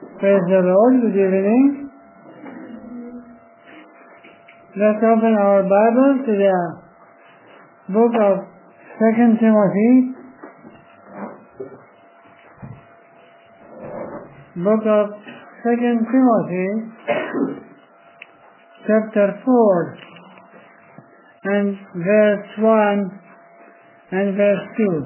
Praise the Lord. Good evening. Let's open our Bible to the book of 2 Timothy. Book of 2 Timothy, chapter 4, and verse 1 and verse 2.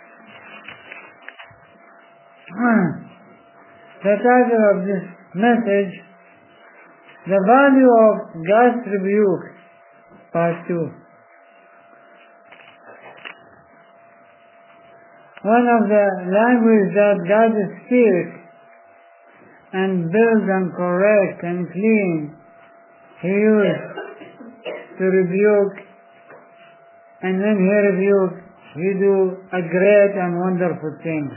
The title of this message, The Value of God's Rebuke, Part 2. One of the languages that God speaks and builds and corrects and clean, He used to rebuke, and when He rebukes, He do a great and wonderful thing.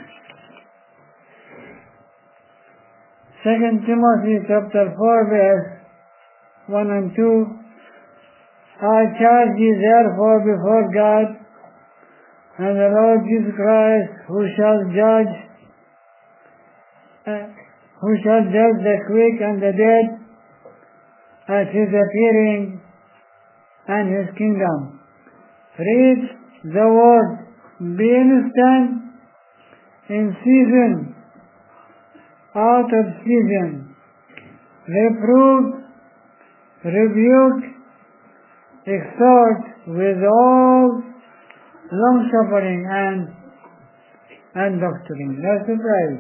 2 Timothy chapter 4 verse 1 and 2. I charge you therefore before God and the Lord Jesus Christ, who shall judge the quick and the dead at His appearing and His kingdom. Preach the word, be instant, in season, out of season, reprove, rebuke, exhort with all long-suffering and doctrine. Let's pray.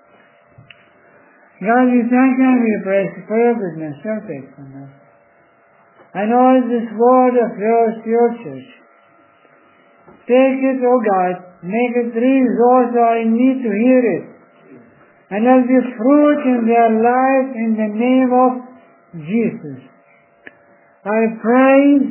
God, we thank you and we praise you for your goodness, your faithfulness, and all this word of yours to your church. Take it, O God, make it real those who are in need to hear it, and let the fruit in their life in the name of Jesus. I pray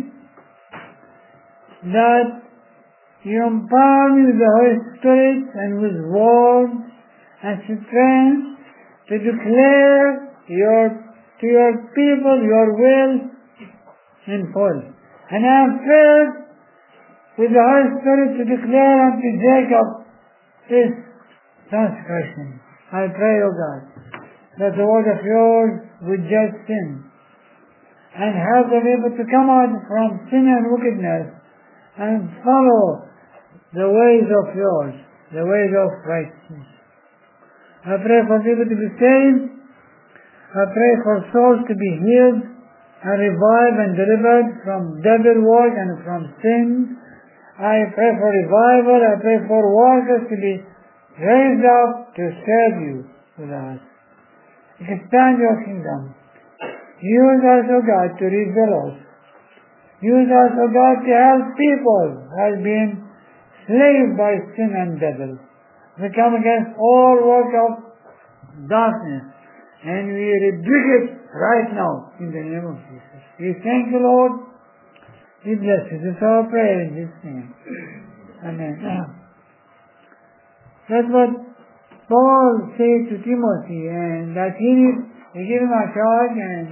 that you empower me with the Holy Spirit and with words and strength to declare to your people your will in full. And I am filled with the Holy Spirit to declare unto Jacob his transgression. I pray, O God, that the word of yours would judge sin and help them able to come out from sin and wickedness and follow the ways of yours, the ways of righteousness. I pray for people to be saved. I pray for souls to be healed and revived and delivered from devil work and from sin. I pray for revival. I pray for workers to be raised up to serve you with us. Expand your kingdom. Use us, O God, to reach the lost. Use us, O God, to help people who have been enslaved by sin and devil. We come against all work of darkness, and we rebuke it right now in the name of Jesus. We thank you, Lord. We bless you. This is our prayer in His name. Amen. That's what Paul said to Timothy, and that he gave him a charge, and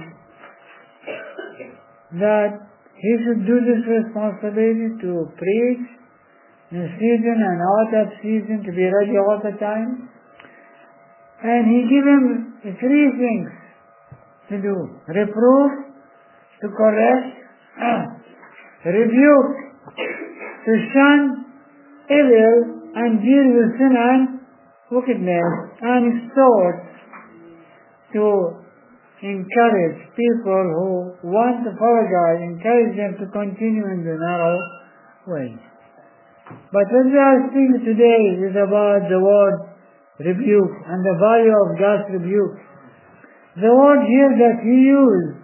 that he should do this responsibility to preach in season and out of season, to be ready all the time. And he gave him three things to do: reprove, to correct, rebuke, to shun evil and deal with sin and wickedness, and exhort, to encourage people who want to follow God, encourage them to continue in the narrow way. But what we are speaking today is about the word rebuke and the value of God's rebuke. The word here that he used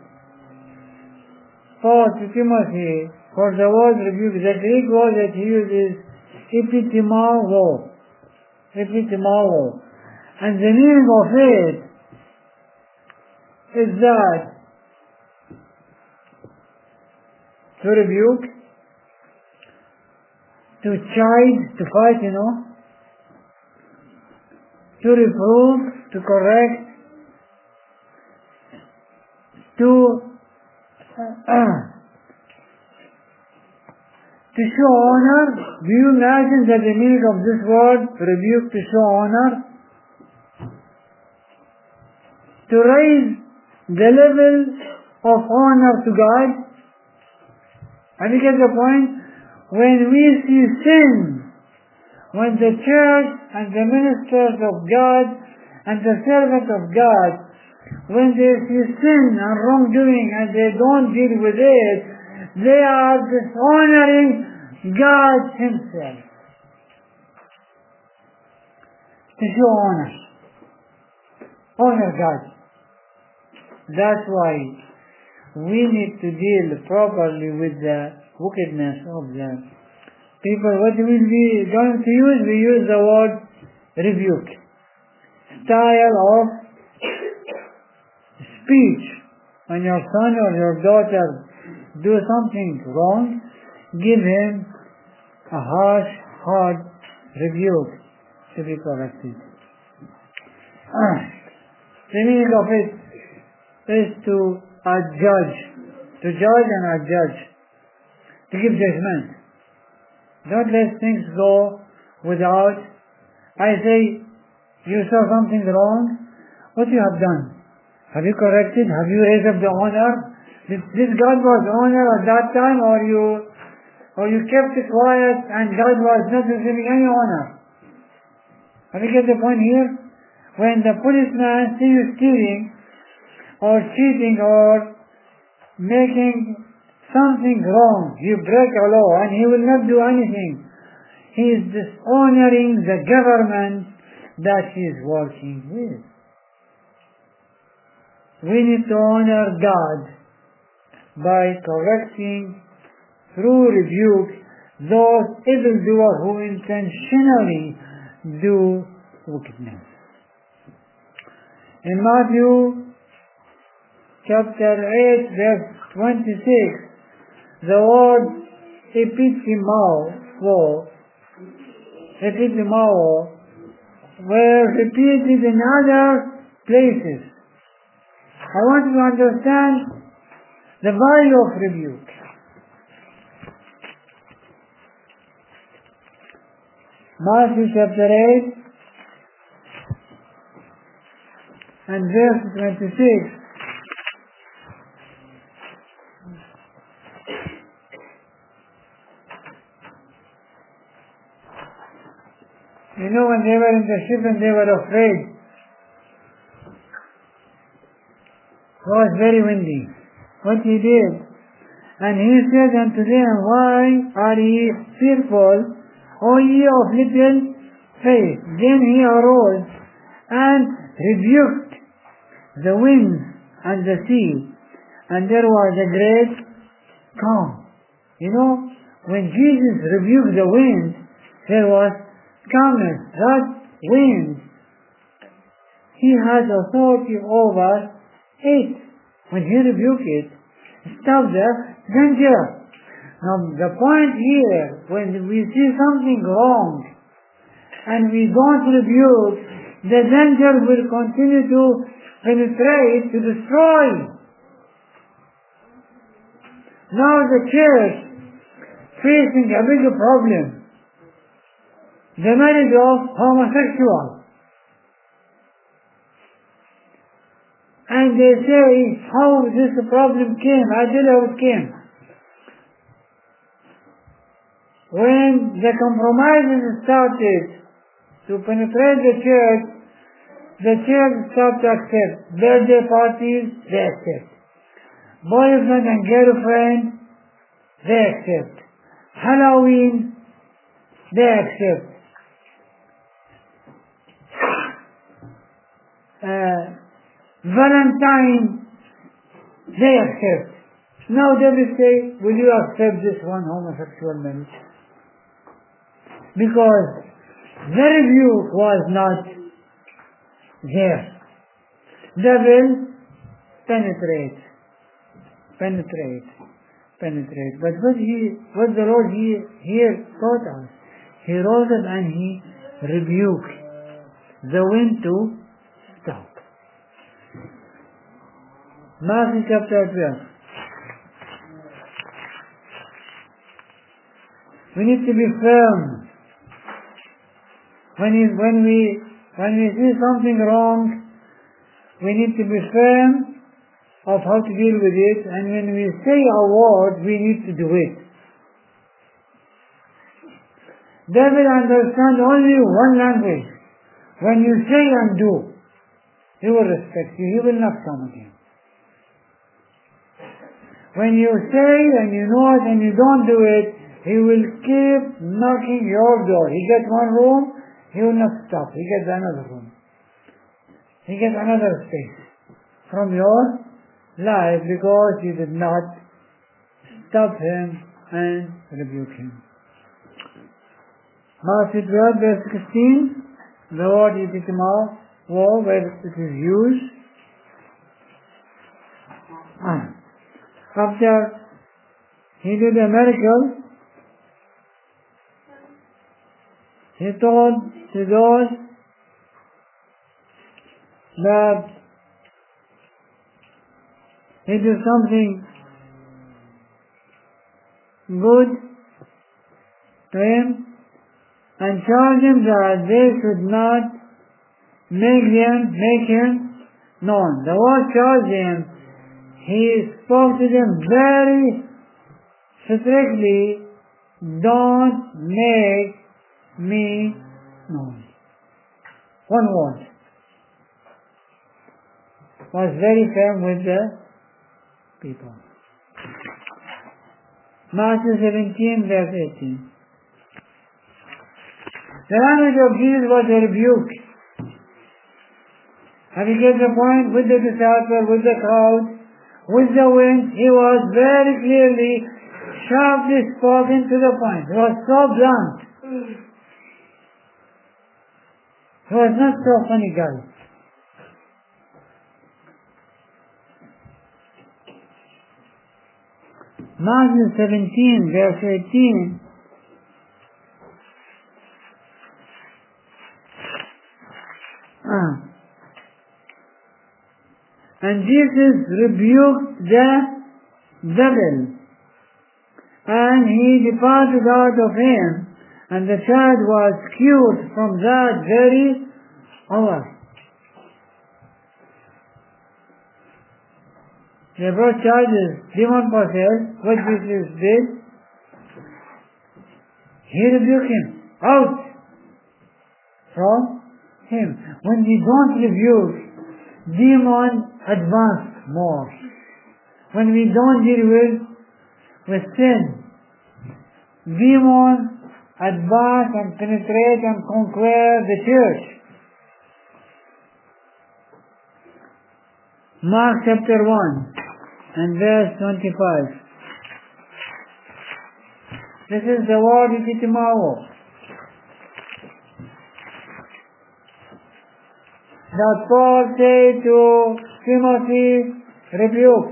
for Timothy for the word rebuke, the Greek word that he used is epitimao. And the meaning of it is that to rebuke, to chide, to fight, to reprove, to correct, to show honor. Do you imagine that the meaning of this word, rebuke, to show honor? to raise the level of honor to God. Have you get the point? When we see sin, when the church and the ministers of God and the servants of God, when they see sin and wrongdoing and they don't deal with it, they are dishonoring God Himself. To show honor. Honor God. That's why we need to deal properly with the wickedness of the people. What will we going to use? We use the word rebuke. Style of speech. When your son or your daughter do something wrong, give him a harsh, hard rebuke to be corrected. The meaning of it is to adjudge, to judge and adjudge, to give judgment. Don't let things go without. I say, you saw something wrong, what you have done? Have you corrected? Have you raised up the honor? This God was honor at that time, or you kept it quiet and God was not receiving any honor? Have you get the point here? When the policeman sees you stealing or cheating or making something wrong, you break a law and he will not do anything. He is dishonoring the government that he is working with. We need to honor God by correcting through rebuke those evildoers who intentionally do wickedness. In Matthew chapter 8 verse 26, the word epitimao were repeated in other places. I want you to understand the value of rebuke. Matthew chapter 8 and verse 26. You know, when they were in the ship and they were afraid, it was very windy. What he did, and he said unto them, why are ye fearful, O ye of little faith? Then he arose and rebuked the winds and the sea, and there was a great calm. You know, when Jesus rebuked the wind, there was calmness. That wind, he has authority over it. When he rebuked it, stop the danger. Now the point here, when we see something wrong and we don't rebuke, the danger will continue to penetrate, to destroy. Now the church facing a bigger problem, the marriage of homosexuals. And they say how this problem came. I tell you how it came. When the compromises started to penetrate the church started to accept. Birthday parties, they accept. Boyfriend and girlfriend, they accept. Halloween, they accept. Valentine, they accept. Now they will say, will you accept this one homosexual marriage? Because the rebuke was not there. Devil penetrate. But what the Lord here taught us, He rose up and He rebuked the wind to stop. Matthew chapter 12. We need to be firm. When we see something wrong, we need to be firm of how to deal with it, and when we say a word, we need to do it. Devil understands only one language. When you say and do, he will respect you. He will not come again. When you say and you know it and you don't do it, he will keep knocking your door. He gets one room, he will not stop. He gets another room. He gets another space from your life because you did not stop him and rebuke him. Matthew 12, verse 16, the word yitikma, war, where it is used. After he did a miracle, he told to those that he did something good to him and charged him that they should not make him known. The word charged him, he spoke to them very strictly, don't make me known. One word. Was very firm with the people. Matthew 17, verse 18. The language of Jesus was a rebuke. Have you get the point? With the disciples, with the crowd, with the wind, he was very clearly, sharply spoken to the point. He was so blunt. He was not so funny guy. Matthew 17, verse 18. And Jesus rebuked the devil, and he departed out of him, and the child was cured from that very hour. They brought charges, demon possessed, what Jesus did, he rebuked him, out from him. When we don't rebuke, demon advance more. When we don't deal with sin, demon advance and penetrate and conquer the church. Mark chapter 1 and verse 25. This is the word yitikmao. That Paul said to Timothy, rebuke.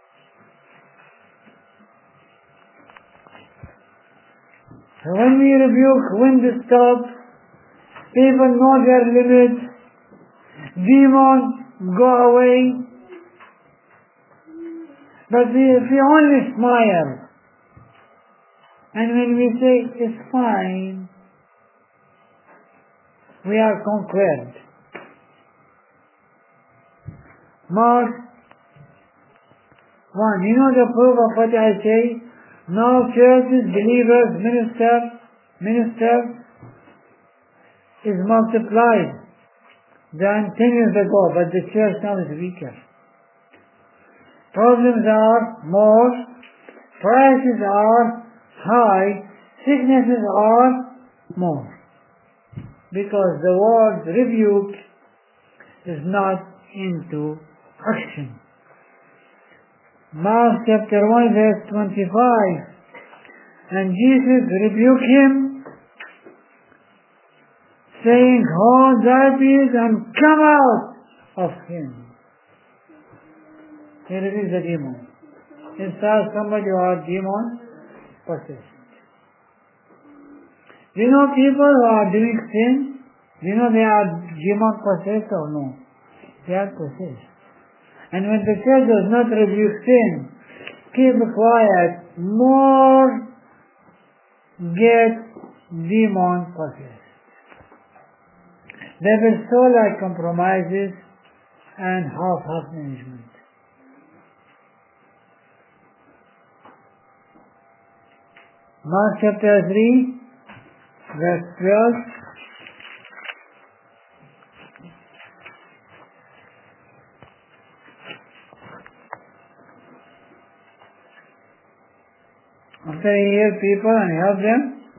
So when we rebuke, when to stop, people know their limits, demons go away. But if we only smile, and when we say, it's fine, we are conquered. Mark 1. You know the proof of what I say? Now churches, believers, ministers is multiplied than 10 years ago, but the church now is weaker. Problems are more, prices are high, sicknesses are more. Because the word rebuke is not into action. Mark chapter 1 verse 25. And Jesus rebuked him, saying, hold thy peace and come out of him. He rebuked the demon. Inside somebody who are demon possessed. Do you know people who are doing sin? Do you know they are demon possessed or no? They are possessed. And when the church does not rebuke sin, keep quiet, more get demon possessed. They will so like compromises and half management. Mark chapter 3, verse 12. After he hears people and help them,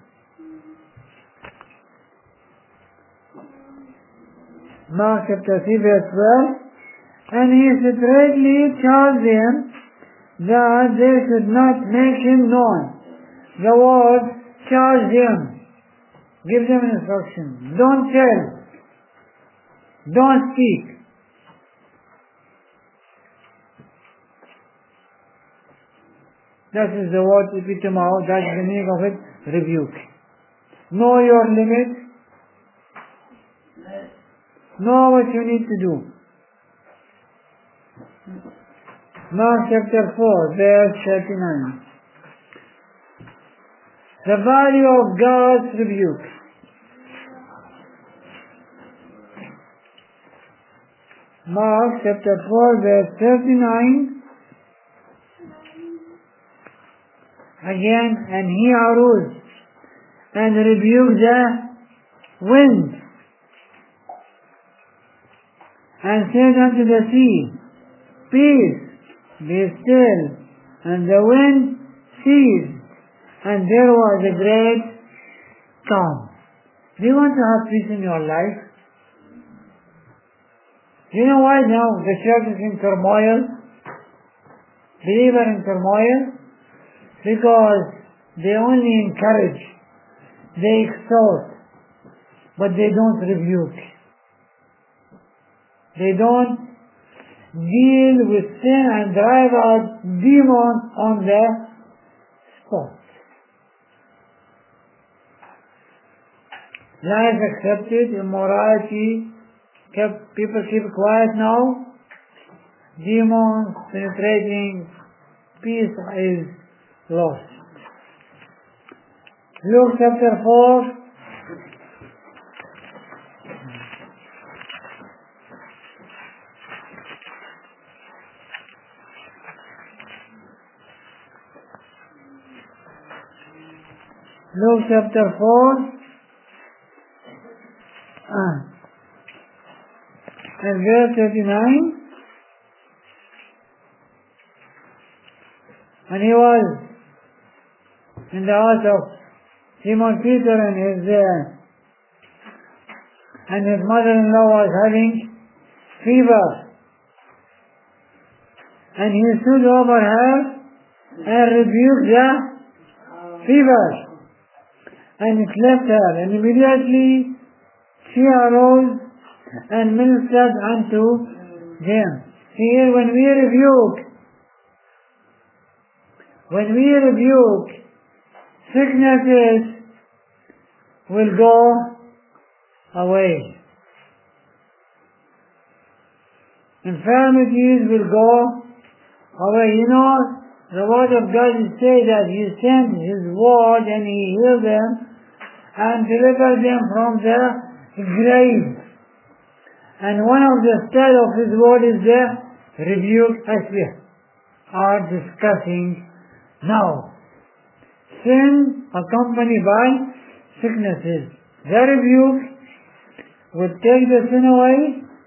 Mark chapter 3, verse 12, and he straightly charged them that they should not make him known. The word charge them, give them instruction. Don't tell, don't speak. That is the word epitomao, that is the meaning of it, rebuke. Know your limit, know what you need to do. Mark chapter 4, verse 39. The value of God's rebuke. Mark chapter 4, verse 39. Again, and he arose and rebuked the wind and said unto the sea, Peace, be still. And the wind ceased, and there was a great calm. Do you want to have peace in your life? Do you know why now the church is in turmoil? Believer in turmoil? Because they only encourage, they exhort, but they don't rebuke. They don't deal with sin and drive out demons on the spot. Life accepted, immorality, people keep quiet now. Demons penetrating, peace is lost. Luke chapter 4. Luke chapter 4 and verse 39. And he was in the house of Simon Peter and his mother-in-law was having fever. And he stood over her and rebuked the fever. And it left her, and immediately she arose and ministered unto them. See here, when we rebuke, sicknesses will go away. Infirmities will go away. You know, the word of God says that He sent His word and He healed them and delivered them from the grave. And one of the style of His word is the rebuke, as we are discussing now. Sin accompanied by sicknesses. The rebuke would take the sin away,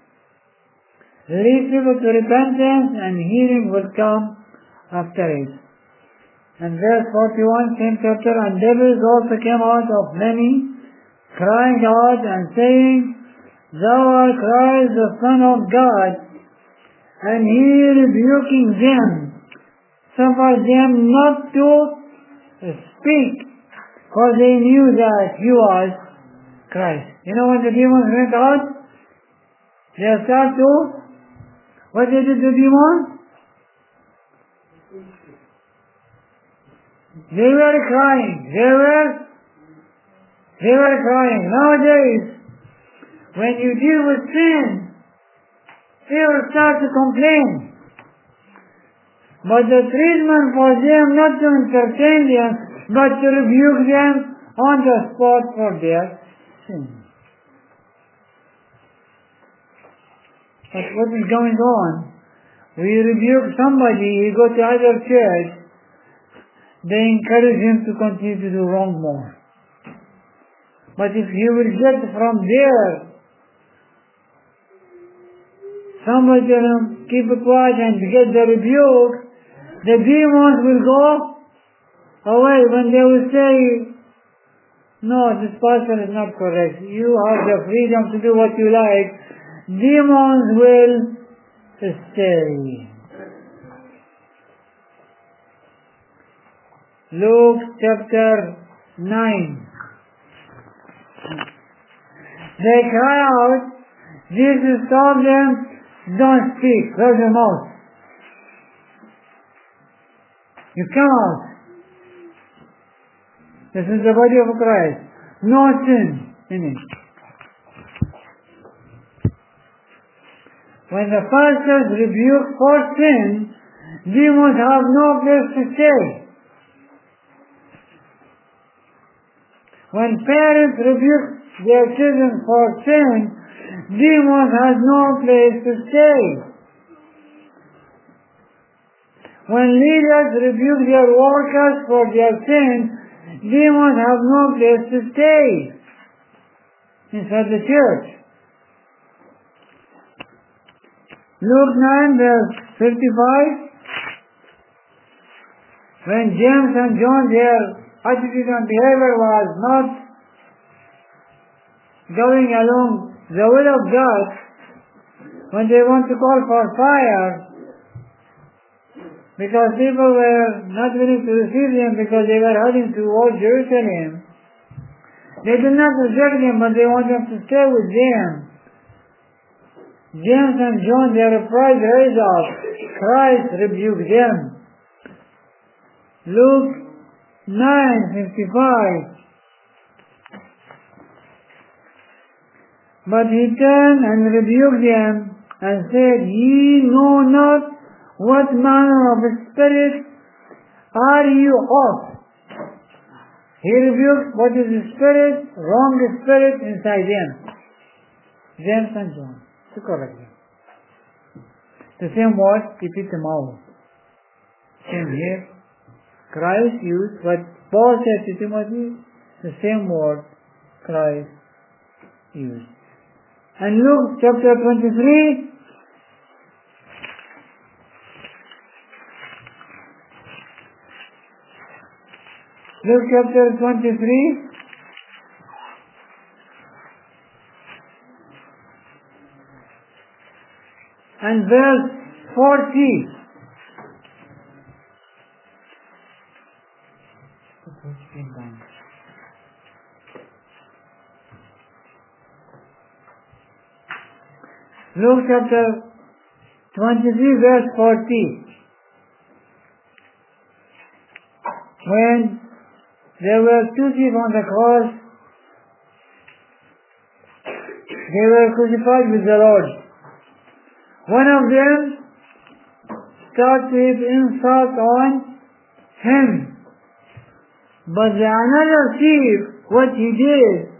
lead people to repentance, and healing will come after it. And verse 41, same chapter, and devils also came out of many, crying out and saying, Thou art Christ, the Son of God. And He, rebuking them, suffered them not to speak, for they knew that He was Christ. You know, when the demons went out, they start to, what they did to demons? They were crying. They were crying. Nowadays, when you deal with sin, they will start to complain. But the treatment for them not to entertain them, but to rebuke them on the spot for their sin. But what is going on? We rebuke somebody, he goes to other church, they encourage him to continue to do wrong more. But if he will get from there, somebody tell him, keep it quiet and get the rebuke, the demons will go away when they will say, no, this pastor is not correct. You have the freedom to do what you like. Demons will stay. Luke chapter 9. They cry out, Jesus told them, don't speak, close your mouth. You come out. This is the body of Christ. No sin in it. When the pastors rebuke for sin, demons have no place to stay. When parents rebuke their children for sin, demons have no place to stay. When leaders rebuke their workers for their sin, demons have no place to stay inside the church. Luke 9 verse 55. When James and John, their attitude and behavior was not going along the will of God, when they want to call for fire, because people were not willing to receive them because they were heading towards Jerusalem. They did not reject them, but they want them to stay with them. James and John, they are pride raised up. Christ rebuked them. Luke 9:55. But he turned and rebuked them and said, Ye know not what manner of spirit are you of? He rebuked what is the spirit, wrong spirit inside them. James and John, to correct them. The same word, epitemo. Same here. Christ used what Paul said to Timothy, the same word Christ used. And Luke chapter 23, Luke chapter 23, and verse 40. Luke chapter 23 verse 40. When there were two thieves on the cross, they were crucified with the Lord. One of them started insult on him. But the another thief, what he did,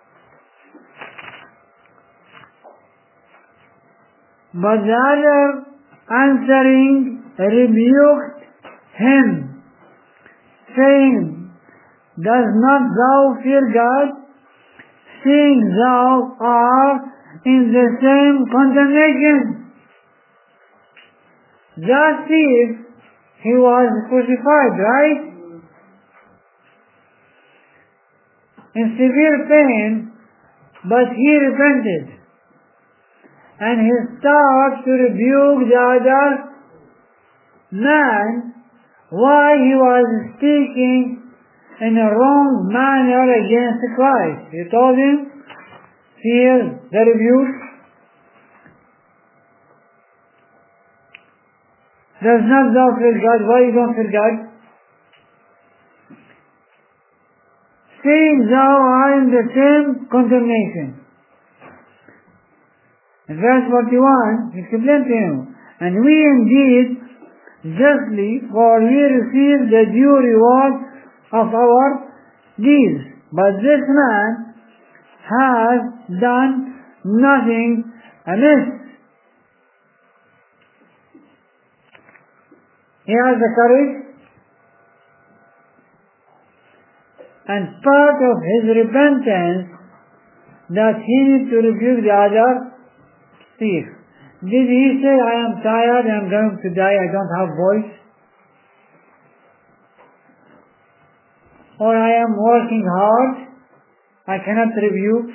but the other answering rebuked him, saying, Does not thou fear God, seeing thou art in the same condemnation? That thief, he was crucified, right? In severe pain, but he repented. And he started to rebuke the other man why he was speaking in a wrong manner against Christ. He told him, here the rebuke. Does not thou fear God? Why you don't fear God? Seeing thou art in the same condemnation. In verse 41, he explained to him, And we indeed justly, for we receive the due reward of our deeds. But this man has done nothing amiss. He has the courage, and part of his repentance that he needs to rebuke the other thief. Did he say, I am tired, I am going to die, I don't have voice? Or I am working hard, I cannot rebuke?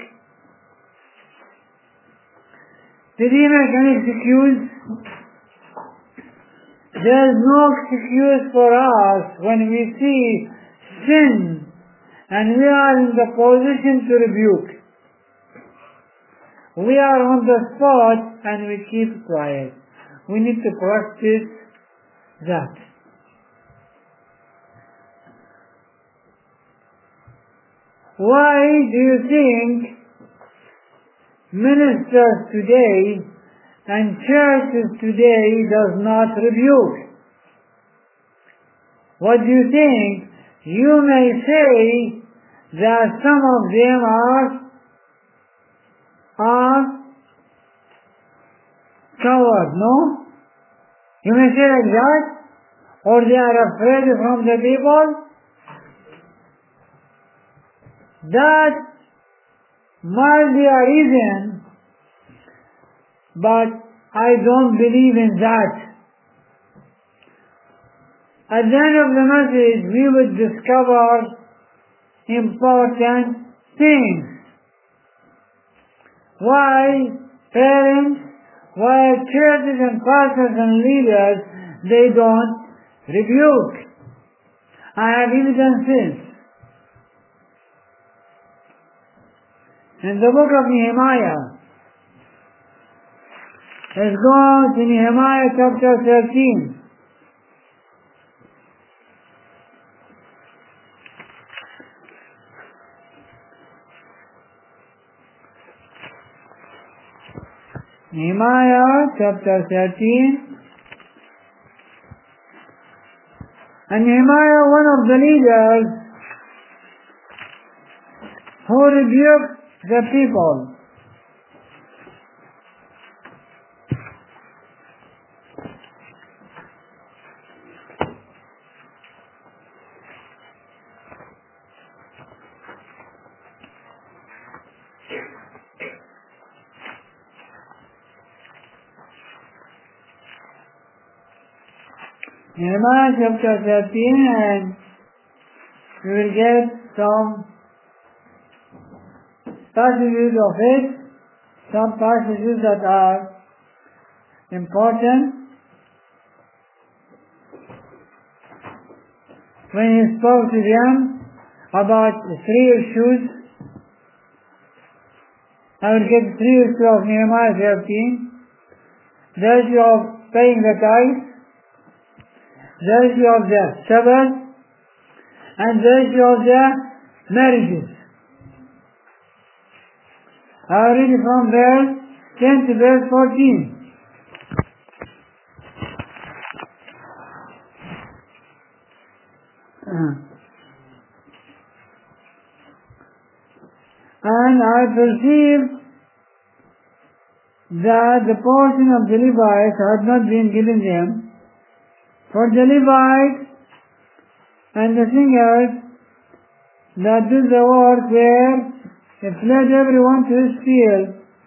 Did he make an excuse? There is no excuse for us when we see sin and we are in the position to rebuke. We are on the spot and we keep quiet. We need to practice that. Why do you think ministers today and churches today does not rebuke? What do you think? You may say that some of them are coward, no? You may say like that, or they are afraid from the people. That might be a reason, but I don't believe in that. At the end of the message, we will discover important things. Why parents, why churches and pastors and leaders, they don't rebuke. I have evidences. In the book of Nehemiah, let's go to Nehemiah chapter 13. Nehemiah chapter 13. And Nehemiah, one of the leaders who rebuked the people. Nehemiah chapter 13, and we will get some passages of it, some passages that are important. When he spoke to them about 3 issues, I will get 3 issues of Nehemiah 13. The issue of paying the tithe, the issue of the Sabbath, and the issue of the marriages. I read from verse 10 to verse 14. And I perceived that the portion of the Levites had not been given them, for the Levites and the singers that did the work were, if led everyone to his field.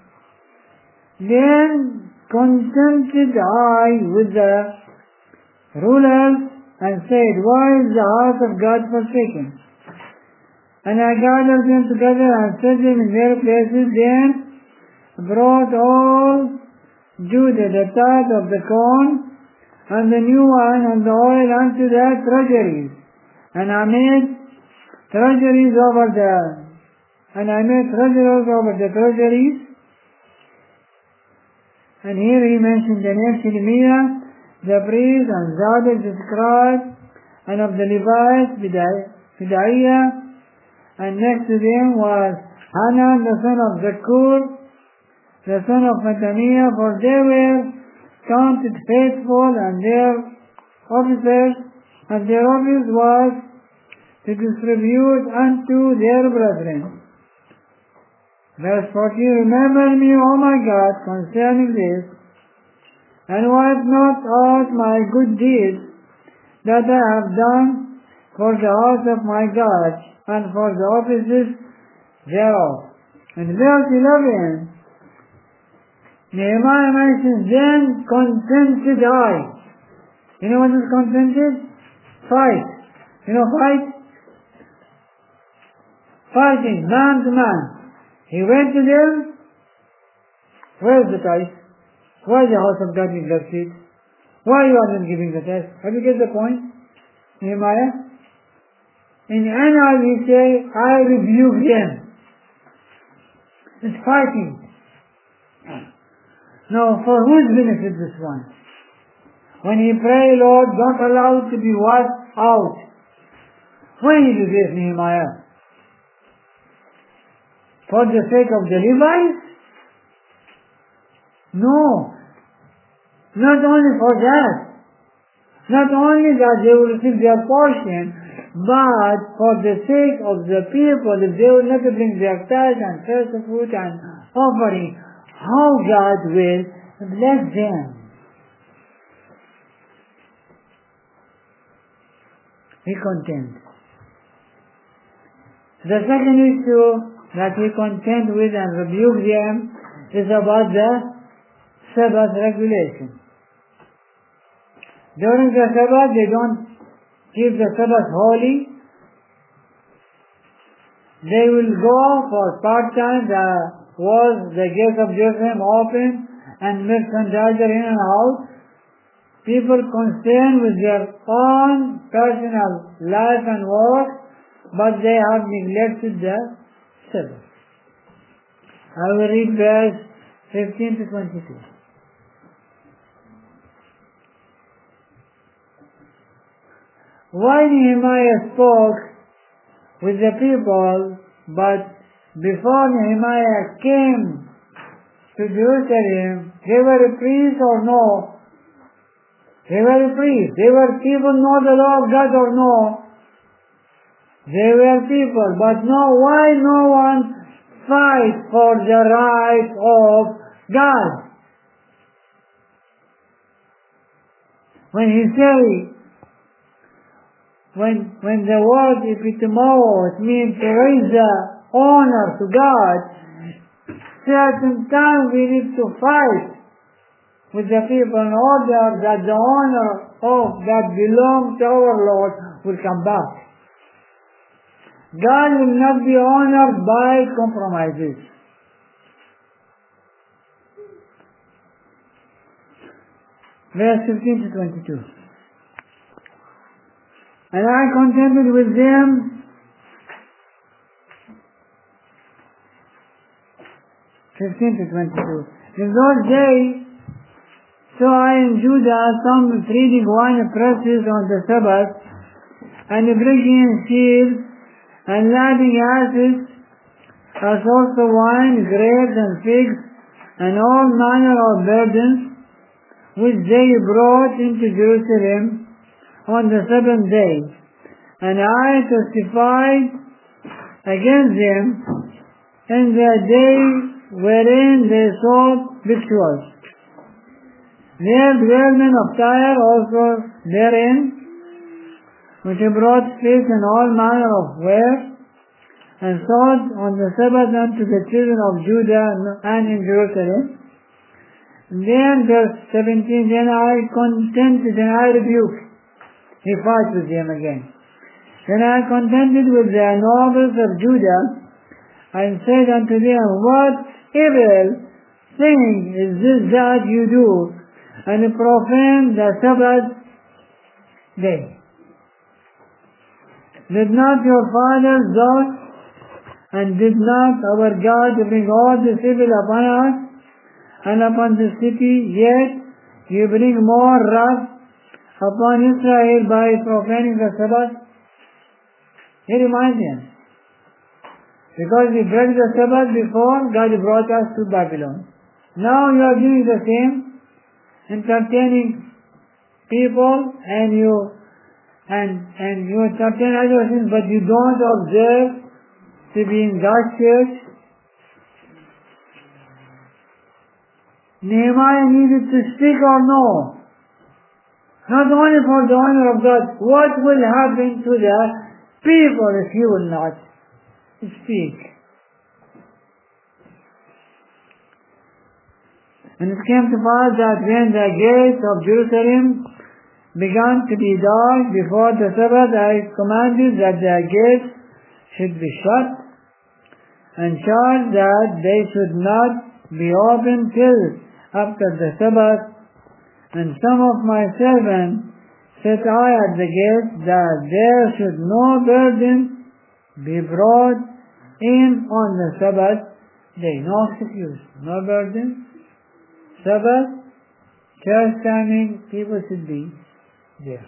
Then contented I with the rulers and said, why is the house of God forsaken? And I gathered them together and set them in their places, then brought all Judah the tithe of the corn, and the new wine and the oil unto the treasuries. And I made treasuries over the treasuries. And here he mentioned the name Shemaiah, the priest, and Zadok the scribe, and of the Levites, Pedaiah, and next to them was Hanan the son of Zakkur, the son of Mattaniah, for they were counted faithful, and their officers, and their office was to distribute unto their brethren. Verse 14, remember me, O my God, concerning this, and wipe not out my good deeds that I have done for the house of my God and for the offices thereof. In verse 11, Nehemiah mentions, then contented I. You know what is contented? Fight. You know fight? Fighting, man to man. He went to them. Where's the tithe? Why the house of God neglected? Why you are not giving the tithe? Have you get the point, Nehemiah? In NIV we say, I rebuke them. It's fighting. Now, for whose benefit this one? When he pray, Lord, don't allow it to be washed out. Why did you do this, Nehemiah? For the sake of the Levites? No. Not only for that. Not only that they will receive their portion, but for the sake of the people, if they will not bring their tithe and first fruit and offering, how God will bless them. He contends. The second issue that he contends with and rebuke them is about the Sabbath regulation. During the Sabbath, they don't keep the Sabbath holy. They will go for part-time. The gates of Jerusalem open and merchandiser in and out. People concerned with their own personal life and work, but they have neglected the Sabbath. I will read verse 15 to 22. Why Nehemiah spoke with the people, but before Nehemiah came to Jerusalem, they were priests or no? They were priests. They were people know the law of God or no? They were people, but no, why no one fight for the right of God? When he says, when the word epitemo, it means to raise the honor to God, certain time we need to fight with the people in order that the honor of that belongs to our Lord will come back. God will not be honored by compromises. Verse 15 to 22. And I contended with them 15 to 22. In those days, so I in Judah some treating wine presses on the Sabbath, and breaking in sheaves, and lading asses, as also wine, grapes, and figs, and all manner of burdens, which they brought into Jerusalem on the 7th day. And I testified against them in the day wherein they sought victuals. Their dwellmen of Tyre also therein, which brought fish and all manner of ware, and sought on the Sabbath unto the children of Judah and in Jerusalem. Then verse 17, then I contended and I rebuked. He fought with them again. Then I contended with the nobles of Judah, and said unto them, what evil thing is this that you do, and profane the Sabbath day? Did not your fathers thus, and did not our God bring all this evil upon us, and upon the city, yet you bring more wrath upon Israel by profaning the Sabbath? He reminds him, because we broke the Sabbath before, God brought us to Babylon. Now you are doing the same, entertaining people, and you entertain other things, but you don't observe to be in God's church. Nehemiah needed to speak or no? Not only for the honor of God, what will happen to the people if you will not speak? And it came to pass that when the gates of Jerusalem began to be dark before the Sabbath, I commanded that the gates should be shut, and charged that they should not be opened till after the Sabbath. And some of my servants set eye at the gate, that there should no burden be brought in on the Sabbath day. No excuse, no burden. Sabbath, church timing, people should be there.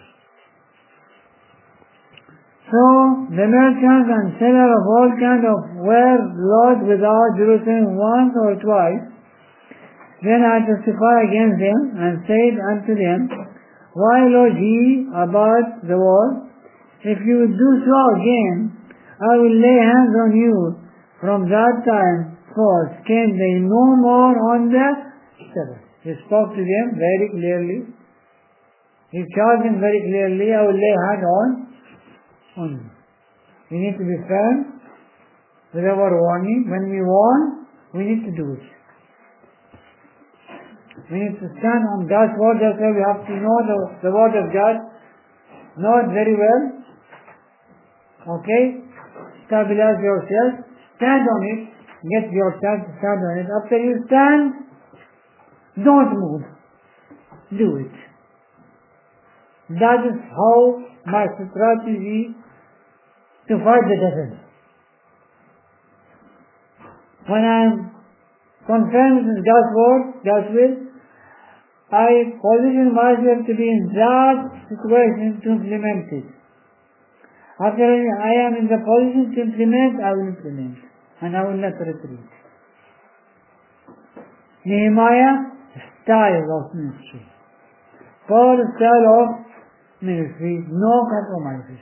So the merchants and sellers of all kinds of were lodged without Jerusalem once or twice. Then I testified against them and said unto them, Why lodge ye about the wall? If you do so again, I will lay hands on you. From that time forth came they no more on the Sabbath. He spoke to them very clearly. He charged them very clearly, I will lay hand on you. We need to be firm with our warning. When we warn, we need to do it. We need to stand on God's word. That's why we have to know the word of God. Know it very well. Okay? Stabilize yourself. Stand on it. Get yourself to stand on it. After you stand, don't move. Do it. That is how my strategy to fight the devil. When I am confirmed with God's word, God's will, I position myself to be in that situation to implement it. After I am in the position to implement, I will implement. And I will not retreat. Nehemiah, style of ministry. Paul's style of ministry, no compromises.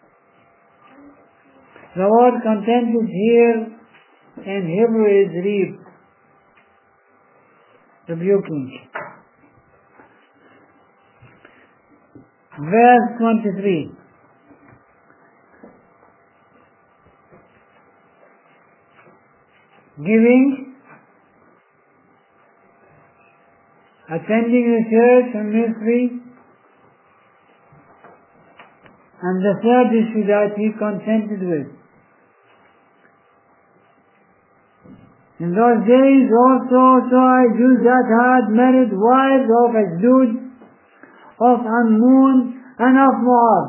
The word contented here in Hebrew is reap, rebuking. Verse 23. Giving, attending the church and ministry, and the third issue that he contented with. In those days also saw I Jews that had married wives of Ashdod, of Ammon, and of Moab.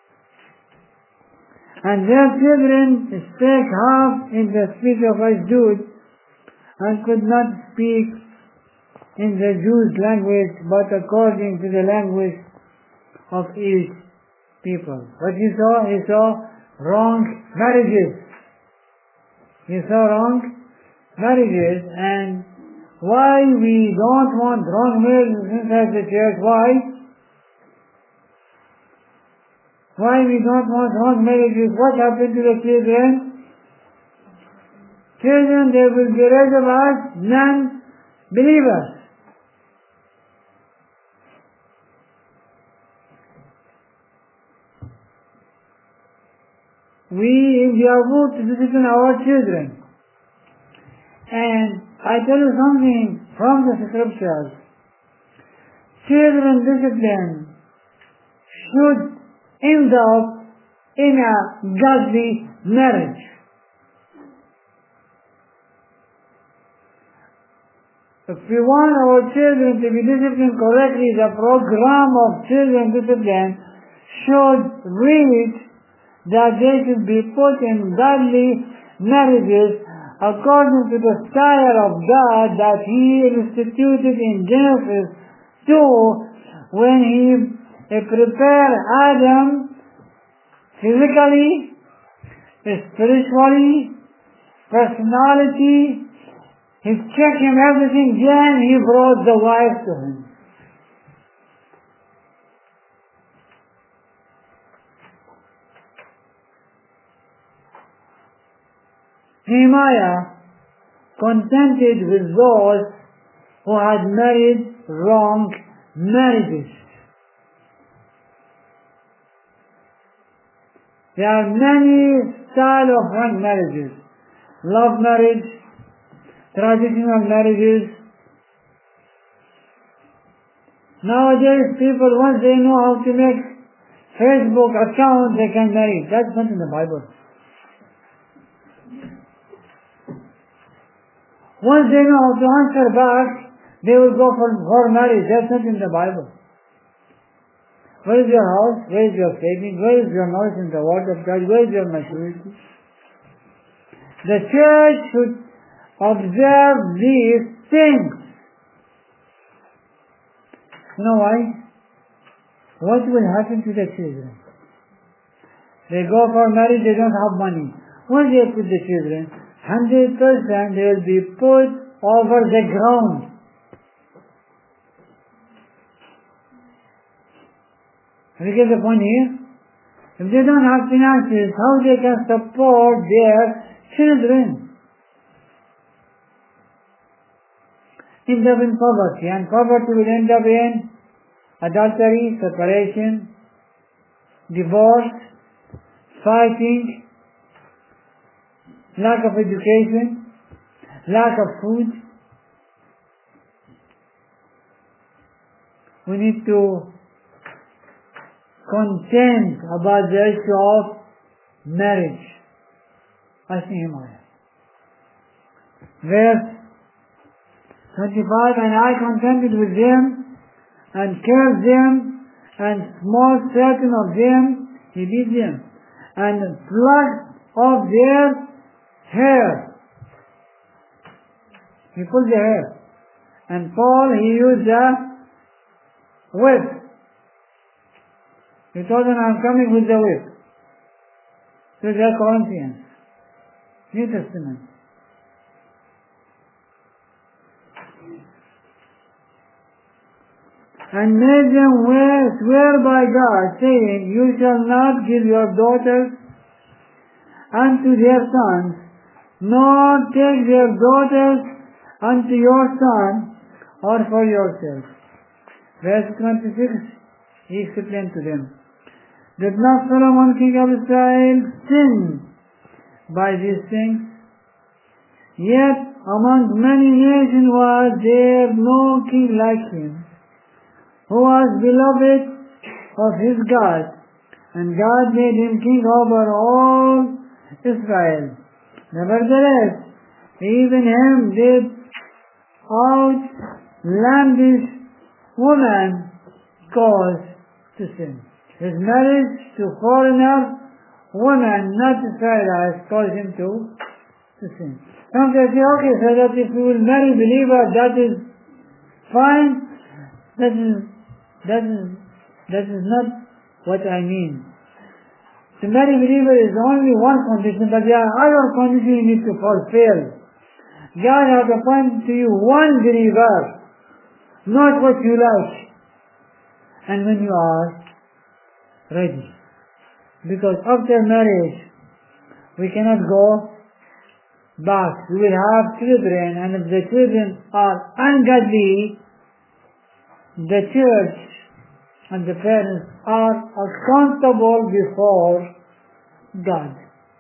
And their children spake half in the speech of Ashdod, and could not speak in the Jews' language, but according to the language of each people. What he saw? He saw wrong marriages. He saw wrong marriages. And why we don't want wrong marriages inside the church? Why? Why we don't want wrong marriages? What happened to the children? Children, they will be raised up as non-believers. We are good to discipline our children. And I tell you something from the scriptures. Children discipline should end up in a godly marriage. If we want our children to be disciplined correctly, the program of children discipline should read that they should be put in godly marriages according to the style of God that He instituted in Genesis 2 when He prepared Adam physically, spiritually, personality. He checked him everything, then He brought the wife to him. Nehemiah contended with those who had married wrong marriages. There are many styles of marriages. Love marriage, traditional marriages. Nowadays people, once they know how to make Facebook account, they can marry. That's not in the Bible. Once they know how to answer back, they will go for marriage. That's not in the Bible. Where is your house? Where is your saving? Where is your knowledge in the word of God? Where is your maturity? The church should observe these things. You know why? What will happen to the children? They go for marriage, they don't have money. Once they put the children, 100% they will be put over the ground. Have you get the point here? If they don't have finances, how they can support their children? End up in poverty, and poverty will end up in adultery, separation, divorce, fighting, lack of education, lack of food. We need to contend about the issue of marriage. Ask Nehemiah. Verse 25, and I contended with them, and cursed them, and smote certain of them, he beat them, and plucked off their hair. He pulled their hair. And Paul, he used a whip. He told them, I'm coming with the whip. To the Corinthians. New Testament. And made them swear by God, saying, you shall not give your daughters unto their sons, nor take their daughters unto your son, or for yourself. Verse 26, he explained to them, did not Solomon king of Israel sin by these things? Yet among many nations was there no king like him, who was beloved of his God, and God made him king over all Israel. Nevertheless, even him did outlandish woman cause to sin. His marriage to foreigner woman, not Israelites, caused him to sin. Some can say, okay, so that if you will marry believer, that is fine. That is not what I mean. To marry believer is only one condition, but there are other conditions you need to fulfill. God has appointed to you one believer, not what you like. And when you are ready. Because after marriage, we cannot go back. We will have children, and if the children are ungodly, the church and the parents are accountable before God.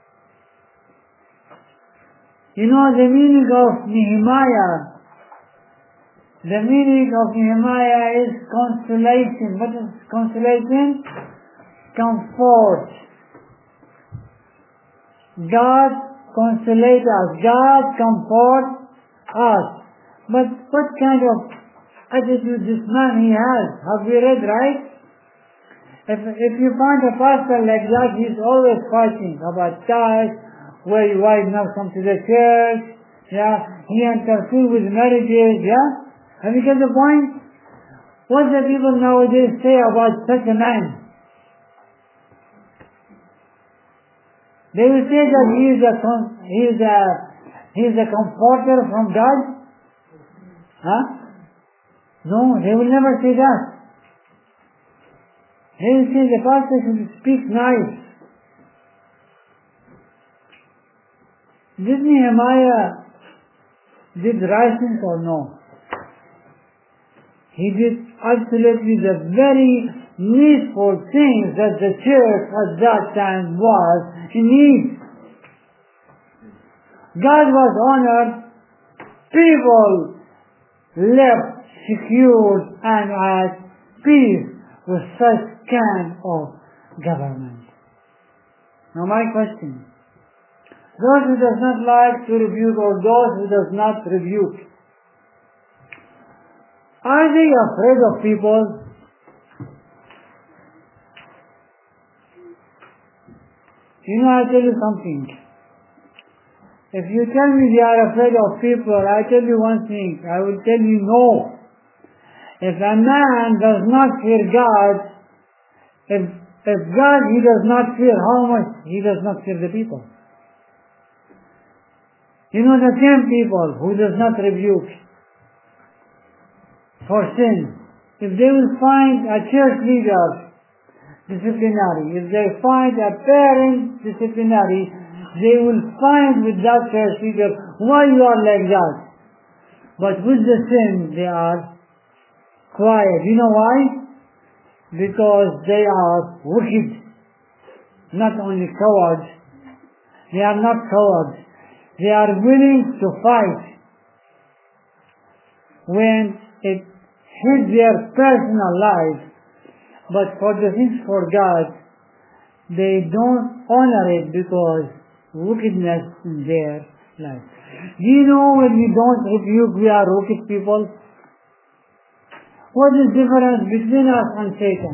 You know the meaning of Nehemiah. The meaning of Nehemiah is consolation. What is consolation? Comfort. God consolate us. God comfort us. But what kind of attitude this man he has? Have we read right? If you find a pastor like that, he's always fighting about tithes, where your wife now come to the church, he interferes with marriages, Have you got the point? What do people nowadays say about such a man? They will say that he is a comforter from God. No, they will never say that. They will say the pastor should speak nice. Did Nehemiah did right things or no? He did absolutely the very needful things that the church at that time was in need. God was honored. People left secure and at peace with such kind of government. Now my question, those who does not like to rebuke or those who does not rebuke, are they afraid of people? I tell you something. If you tell me they are afraid of people, I tell you one thing. I will tell you no. If a man does not fear God, if God he does not fear, how much he does not fear the people? The same people who does not rebuke for sin, if they will find a church leader disciplinary, if they find a parent disciplinary, they will find with that church leader why you are like that. But with the sin, they are quiet. You know why? Because they are wicked, not only cowards. They are not cowards. They are willing to fight when it hits their personal life, but for the things for God, they don't honor it because wickedness in their life. When we don't rebuke, we are wicked people. What is the difference between us and Satan?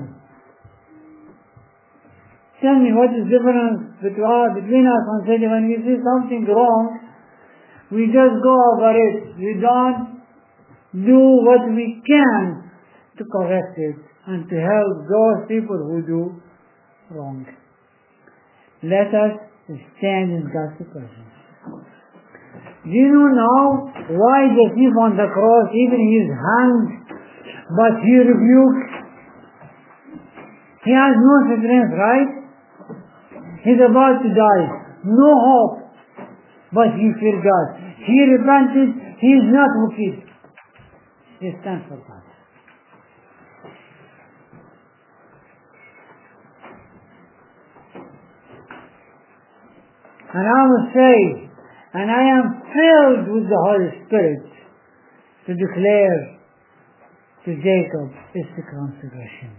Tell me, what is the difference between us and Satan? When we see something wrong, we just go over it. We don't do what we can to correct it and to help those people who do wrong. Let us stand in God's presence. Do you know now why the thief on the cross, even he is hanged, but he rebuked? He has no strength, right? He's about to die. No hope. But he feared God. He repented. He is not wicked. He stands for God. And I must say, and I am filled with the Holy Spirit to declare to Jacob is the transgression.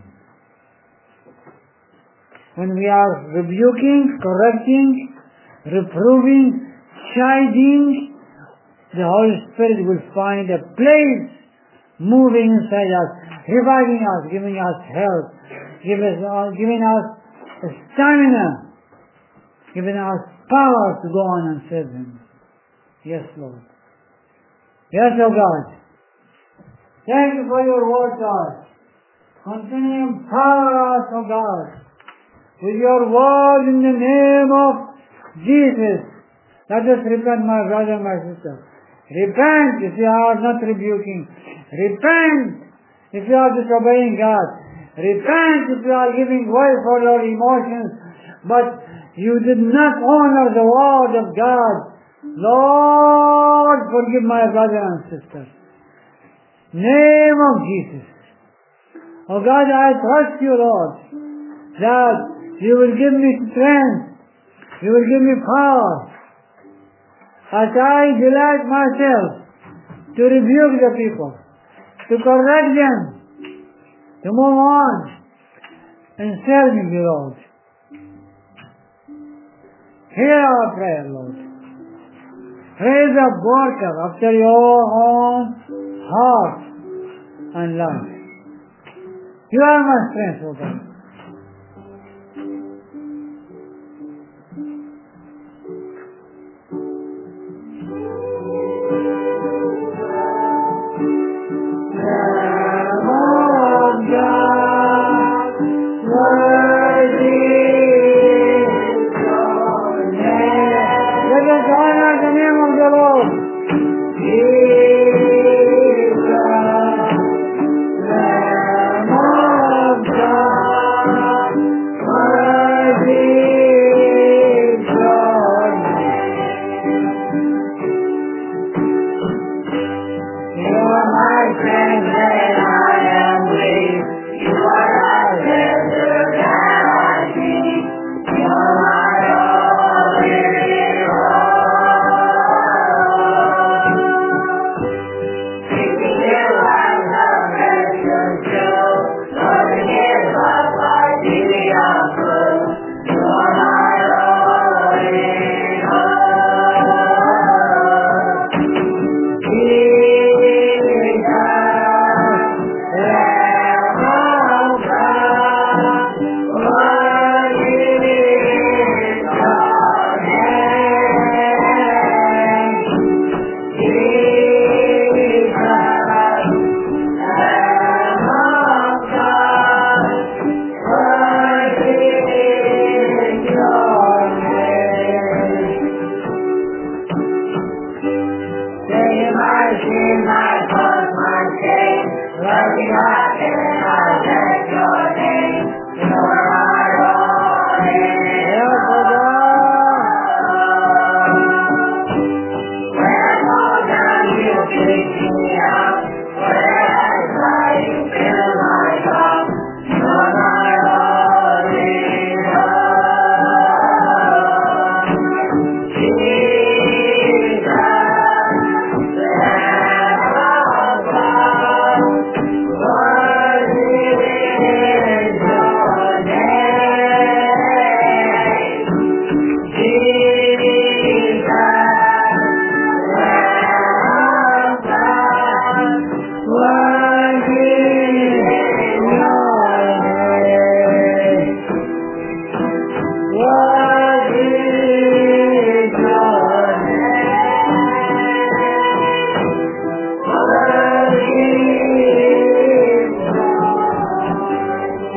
When we are rebuking, correcting, reproving, chiding, the Holy Spirit will find a place moving inside us, reviving us, giving us help, giving us stamina, giving us power to go on and serve Him. Yes, Lord. Yes, O God. Thank you for your word, God. Continue to empower us, O God, with your word in the name of Jesus. Let us repent, my brother, my sister. Repent if you are not rebuking. Repent if you are disobeying God. Repent if you are giving way for your emotions, but you did not honor the word of God. Lord, forgive my brother and sister. Name of Jesus. Oh God, I trust you, Lord, that you will give me strength. You will give me power. As I delight myself to rebuke the people, to correct them, to move on and serving you, Lord. Hear our prayer, Lord. Raise up worker after your own heart and love. You are my strength, O God.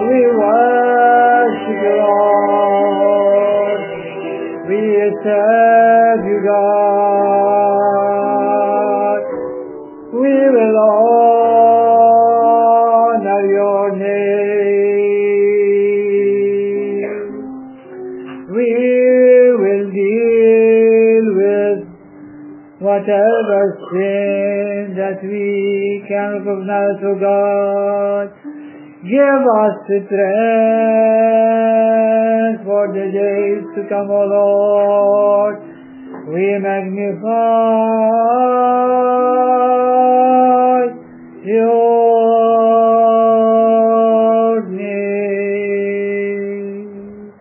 we worship you, Lord. We serve you, God. We will honor your name. We will deal with whatever sin that we can recognize, O God. Give us strength for the days to come, O Lord. We magnify your name.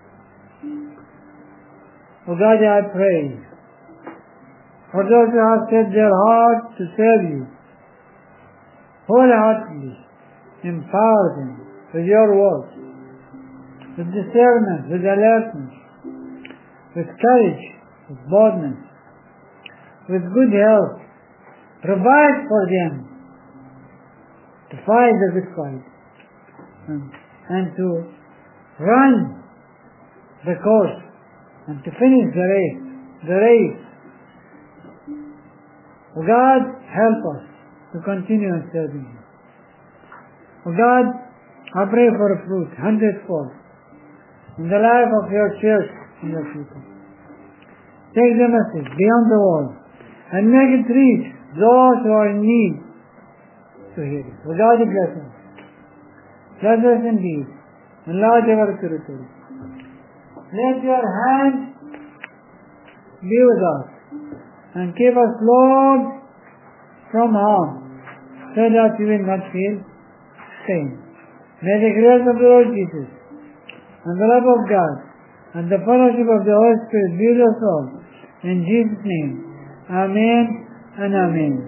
O God, I pray for those who have set their heart to serve you wholeheartedly, empower them with your word, with discernment, with alertness, with courage, with boldness, with good health. Provide for them to fight the good fight and to run the course and to finish the race. O God, help us to continue in serving you. O God, I pray for a fruit, 100-fold, in the life of your church and your people. Take the message beyond the world and make it reach those who are in need to hear it. O God, bless us. Bless us indeed. Enlarge our territory. Let your hand be with us and keep us, Lord, from harm, so that we will not feel pain. May the grace of the Lord Jesus and the love of God and the fellowship of the Holy Spirit be with us all. In Jesus' name, Amen and Amen.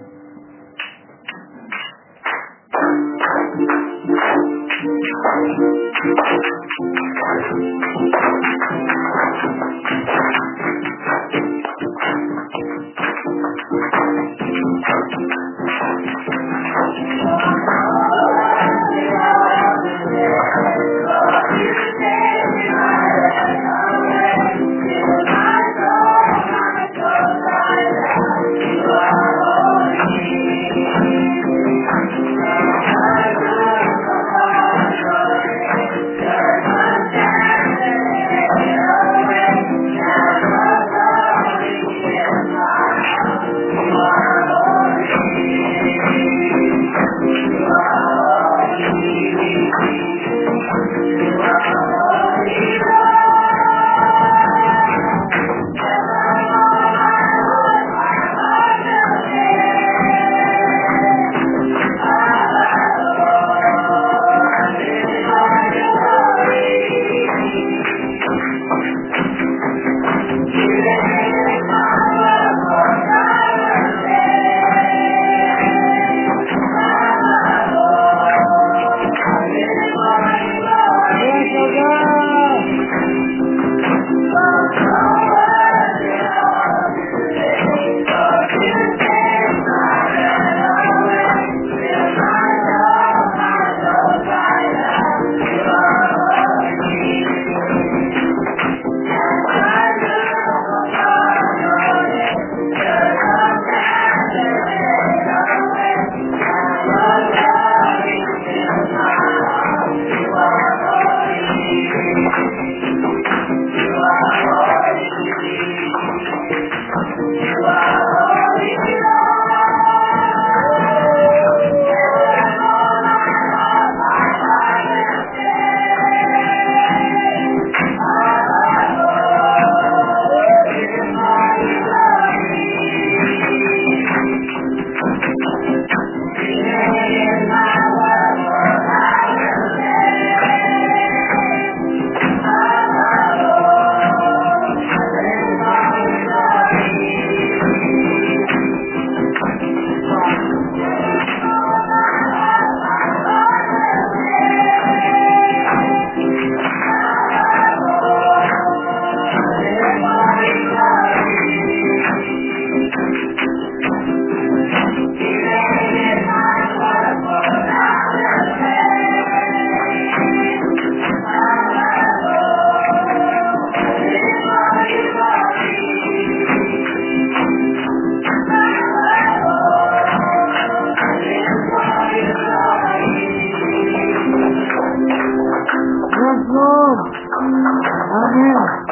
Lord. Amen.